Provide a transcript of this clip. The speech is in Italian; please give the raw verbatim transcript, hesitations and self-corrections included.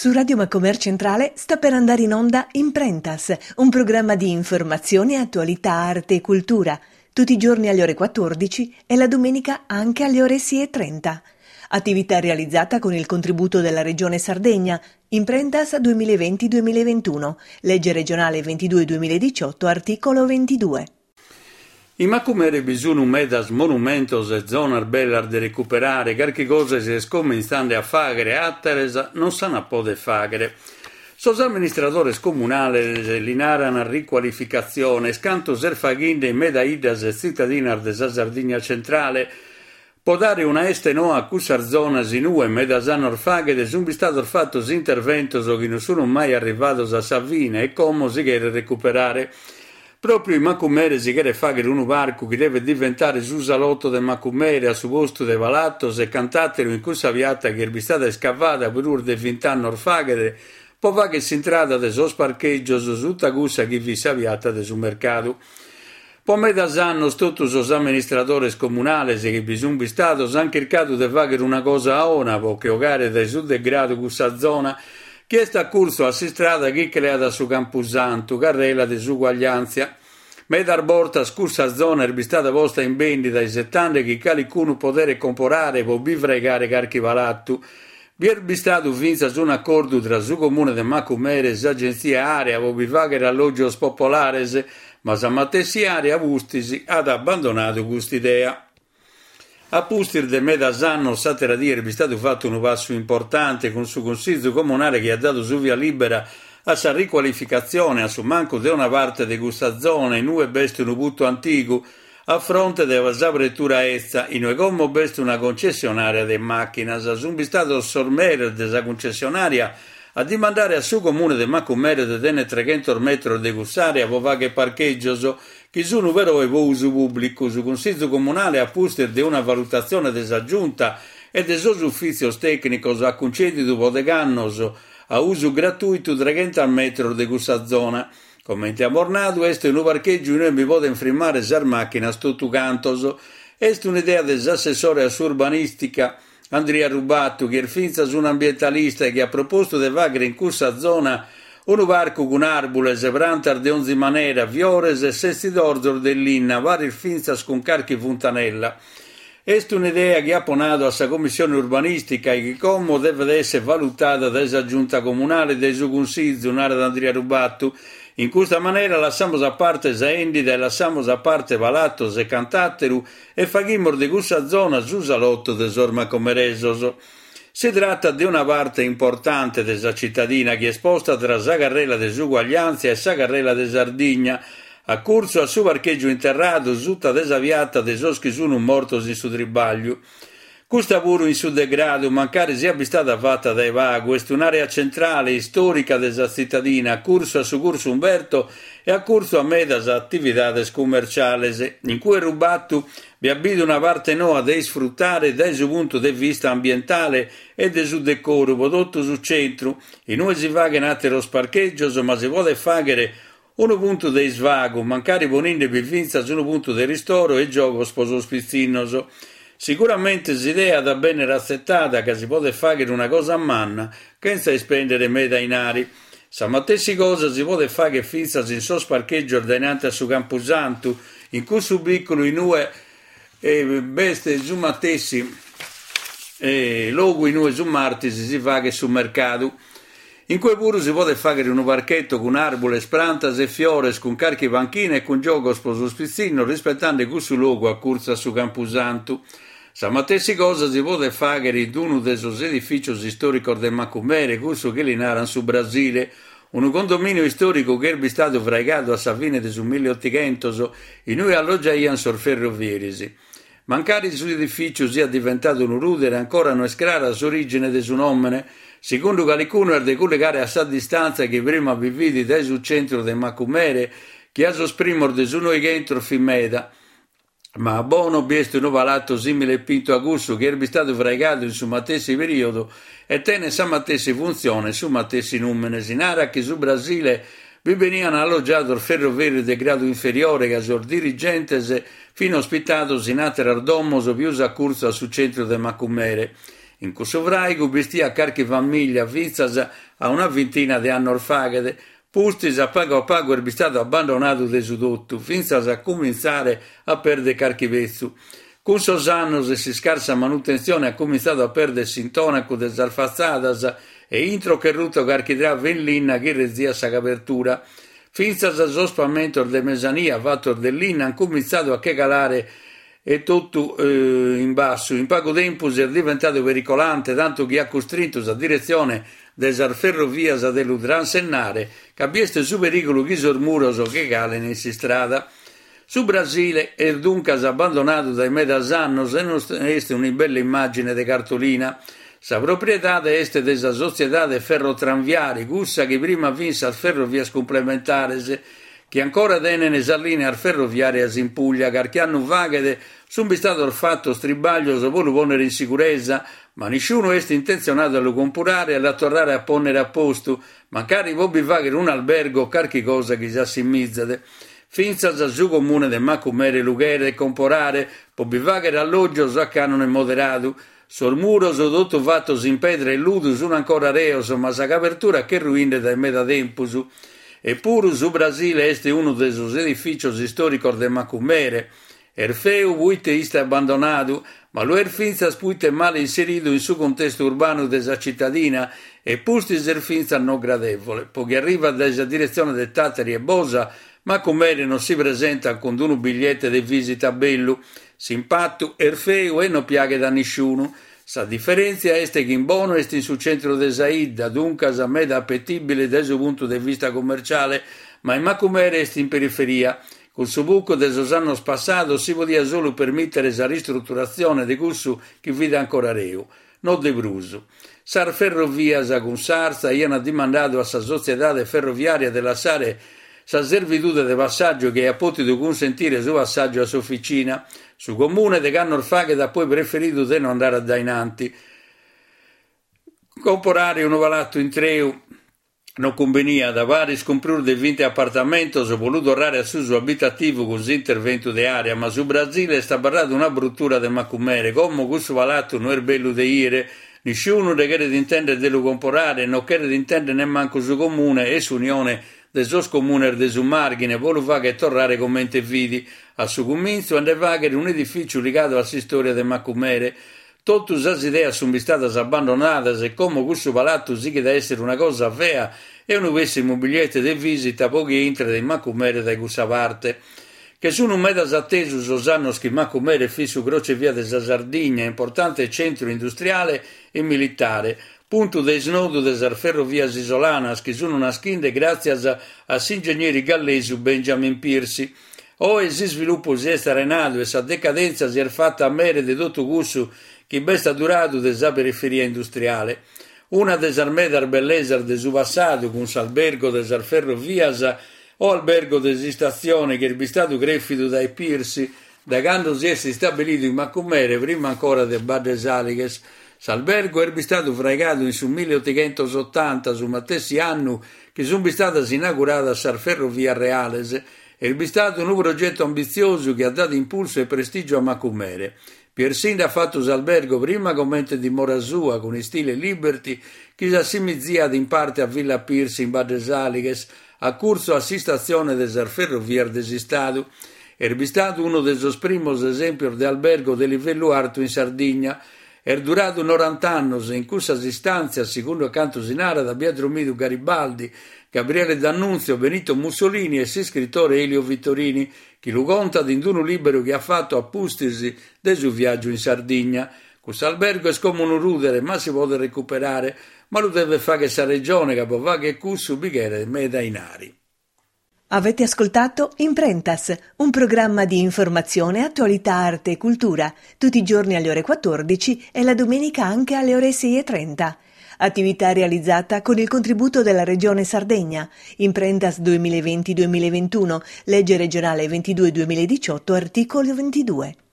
Su Radio Macomer Centrale sta per andare in onda Imprentas, un programma di informazione, attualità, arte e cultura, tutti i giorni alle ore quattordici e la domenica anche alle ore sei e trenta. Attività realizzata con il contributo della Regione Sardegna, Imprentas duemilaventi duemilaventuno, legge regionale ventidue duemiladiciotto, articolo ventidue. I macumere bisogno medas monumentos e zonar bellar de recuperare, qualche cosa si scominciando a fare, atteresa non sanno pode fare. Sos amministradores comunales linaran a riqualificazione, scanto serfaghinde in medaidas e cittadinar de Sardegna centrale, può dare una este no a cusar zonas in ue medasan orfaghe un bistato fattos interventos o che non sono mai arrivatos a Savine e come si chiede recuperare. Proprio in Macumere si chiede fare un barco che deve diventare su salotto del Macumere a su posto de Valattos e cantatelo in questa viata che è stata scavata per ur de vint'anni orfaghe, poi va che si intrada de sos parcheggios su tutta gussa che vi sa viata de su mercato. Poi medas annos tutti os amministradores comunales che bisogna stato hanno cercato di fare una cosa a ona, perché ogare da su degrado questa zona che sta a corso a si strada che creata su Camposanto, carrella di suguaglianza. Medar borta scursa zona è stata posta in vendita ai settanta che qualcuno potere comporare può bifregare carchi valattu. Vi è stato finza su un accordo tra su comune de Macumere e agenzia area può bifagare alloggios popolares, ma sa matessi area Vustisi ad abbandonato quest'idea. A Pustir de Medasanno satera dire è stato fatto un passo importante con su consiglio comunale che ha dato su via libera a sa riqualificazione a su manco di una parte di questa zona in ue beste un butto antico a fronte della apertura essa in ue come beste una concessionaria di macchine a su stato sormere della concessionaria a dimandare a su comune de Macumere de tene trecento metri di gussare a vovaghe parcheggioso che sono vero e uso pubblico su consiglio comunale a Pustir di una valutazione disaggiunta e de sos ufficios tecnicos a concedito bodegannos a uso gratuito trecento metri di questa zona. Commenti amornato, este un parcheggio non mi può infrimmare sar macchina tutto cantos. Est un'idea dell'assessore a urbanistica Andrea Rubatto, che è finza su un ambientalista che ha proposto di fare in questa zona un barco con arbules, brantar de onzi manera, viores e sesti d'orzo dell'inna, vari finza con carchi funtanella. Est un'idea che ha ponato a sa commissione urbanistica e che come deve essere valutata dalla giunta comunale del suo consiglio, un'area di Andrea Rubatto. In questa maniera lasciamo a parte Zaendida e lasciamo a parte Valattos e Cantatteru e faghiamo di questa zona su salotto de Sormacomeresos. Si tratta di una parte importante della cittadina che è esposta tra Sagarrella de Suguaglianza e Sagarrella de Sardegna, a corso a su parcheggio interrato, tutta desaviata de sos che sono mortos in su tribaglio. Questa pure in su degrado, mancare sia stata fatta dai vago, è un'area centrale, storica della cittadina, a corso a su corso Umberto e a corso a medas attività commerciali, in cui Rubatto vi abita una parte noa da sfruttare dal suo punto di vista ambientale e del suo decoro, prodotto sul centro, in cui si va che nate lo sparcheggio, ma si può fare un punto di svago, mancare ponendo per vinza su un punto di ristoro e gioco sposo spizzinoso. Sicuramente l'idea da bene rassettata che si può fare una cosa a manna, senza spendere meta inari. Sa matessi cosa si può fare che finza in sos parcheggio ordinante a su Camposanto, in cui su piccolo in ue e beste su matessi e logo in ue su martisi si fa che su mercato. In cui pure si può fare un parchetto con arbole, plantas e fiores, con carchi panchine e con gioco sposo spizzino, rispettando questo luogo a corsa su Camposanto. Sa matessi cosa si può fare in uno dei suoi edifici storici del Macumere, questo che li naran su Brasile, un condominio storico che è stato fregato a sa fine del milleottocento, in cui alloggiaian sorferrovierisi. Mancare il suo edificio sia diventato un rudere ancora non è sclara la sua origine del suo nome, secondo qualcuno è di collegare a sa distanza che prima vividi dal suo centro del Macumere, che ha sosprimor del suo entro Fimeda. Ma a buono bieste un valatto simile pinto a gusto che è stato fregato in su matessi periodo e tenne sa matessi funzione su matessi numene sinara che su Brasile vi venivano alloggiato il ferroviario di grado inferiore che a dirigentes fino ospitato in ater domos più a corsa sul centro del Macumere. In questo vraigo bestia carchi famiglia vinzas a una ventina di anni orfagade, pustis a pago a pago erbi stato abbandonato de sudotto, finzas a cominciare a perdere carchi vezzu. Con sos annos e si scarsa manutenzione ha cominciato a perdere sintonaco de zarfazzadas e intro che ruto carchidra venlinna che rezia sa copertura. Finzas a sospamento de mesania vator dell'inna han cominciato a che calare e tutto eh, in basso. In pago tempus è diventato pericolante, tanto che ha costretto a direzione desar ferrovias dell'Udran sennare, che abieste su pericolo chi sormuroso che calen in si strada. Su Brasile è dunque abbandonato dai medasannos e non è una bella immagine de cartolina. Sa proprietà est desa società de ferrotranviari, gussa che prima vinse al ferrovias complementares, che ancora tenen sa linea ferroviarias in Puglia, carché hanno vaghe sono stato il fatto stribaglio se vuole ponere in sicurezza, ma nessuno è intenzionato a lo compurare e a tornare a ponere a posto, magari vuoi vagare un albergo o qualche cosa che si assimizzate. Finza da su comune de Macumere Lughere e comporare, può bivagare alloggio a canone moderato, sul muro so tutto fatto in pedra e ludo sono ancora reos, ma sa copertura che ruine dai metatempus. Eppure su Brasile este uno dei suoi edifici storici de Macumere. Erfeu vuite ist abbandonato, ma lo erfinza spuite male inserito in suo contesto urbano della cittadina e pustis erfinza non gradevole. Poiché arriva dalla direzione de Tatari e Bosa, Macumere non si presenta con un biglietto di visita bello, simpatto, erfeu e non piace da nessuno. Sa differenza è che in Bono è in sul centro de Saida, dunque a me da appetibile dal suo punto di vista commerciale, ma in Macumere è in periferia. Col suo buco del anni passato si poteva solo permettere la ristrutturazione di questo che vede ancora reo, non de bruso. Sar ferrovia sa con Sarsa iano dimandato a sa società ferroviaria della Sare sa servitude de passaggio che ha potuto consentire su passaggio a sua officina, su comune de canno orfaghe da poi preferito di non andare a dainanti. Comporare un ovalatto in treu non convenia da vari scomprur de vinte appartamento so voluto orare a su suo abitativo così intervento de area, ma su Brasile sta barrato una bruttura de Macumere, come questo valatto non è bello de ire, nessuno ne chiede di intendere de lo comporare, non chiede di intendere nemmanco su comune e su unione de sos comune de su margine, volo va che tornare commente vidi, a su comincio ande vaghere un edificio legato alla storia de Macumere. Tutte queste idee sono state abbandonate e come questo palazzo si che da essere una cosa vera e un nuovissimo biglietto di visita pochi entra di Macumere da questa parte. Che sono un metas atteso sos annos che Macumere fi su crocevia della Sardegna, importante centro industriale e militare, punto de snodo delle ferrovias isolanas che sono nascinde grazie a, a ingegneri gallesi Benjamin Piercy. O si sviluppo si è starenato e sa decadenza si è fatta a mere di tutto questo che besta durato della periferia industriale. Una delle medar bellezze del suo passato con l'albergo delle ferrovias o albergo delle stazioni che è stato greffido dai Piercy da quando si è stabilito in Macumere prima ancora del Badde Saliges. L'albergo è stato fregato in su milleottocentottanta su matessi anno che sono state inaugurate a ferrovia Reales. È stato un progetto ambizioso che ha dato impulso e prestigio a Macumere. Piersin ha fatto l'albergo prima come ente di mora sua con il stile Liberty che si assimizia in parte a Villa Piercy in Badde Saliges a corso a stazione del ferrovia desistato. È stato uno dei primi esempi di albergo di livello alto in Sardegna. È durato novanta anni in questa istanza, secondo canto sinara da Pietro Midu Garibaldi, Gabriele D'Annunzio, Benito Mussolini e il scrittore Elio Vittorini, che lo conta in un libro che ha fatto a Pustisi del suo viaggio in Sardegna. Questo albergo è come un rudere, ma si può recuperare, ma lo deve fare questa regione che può fare che cussu bicchiere meda inari. Avete ascoltato Imprentas, un programma di informazione, attualità, arte e cultura, tutti i giorni alle ore quattordici e la domenica anche alle ore sei e trenta. Attività realizzata con il contributo della Regione Sardegna. Imprentas duemilaventi duemilaventuno, legge regionale ventidue duemiladiciotto, articolo ventidue.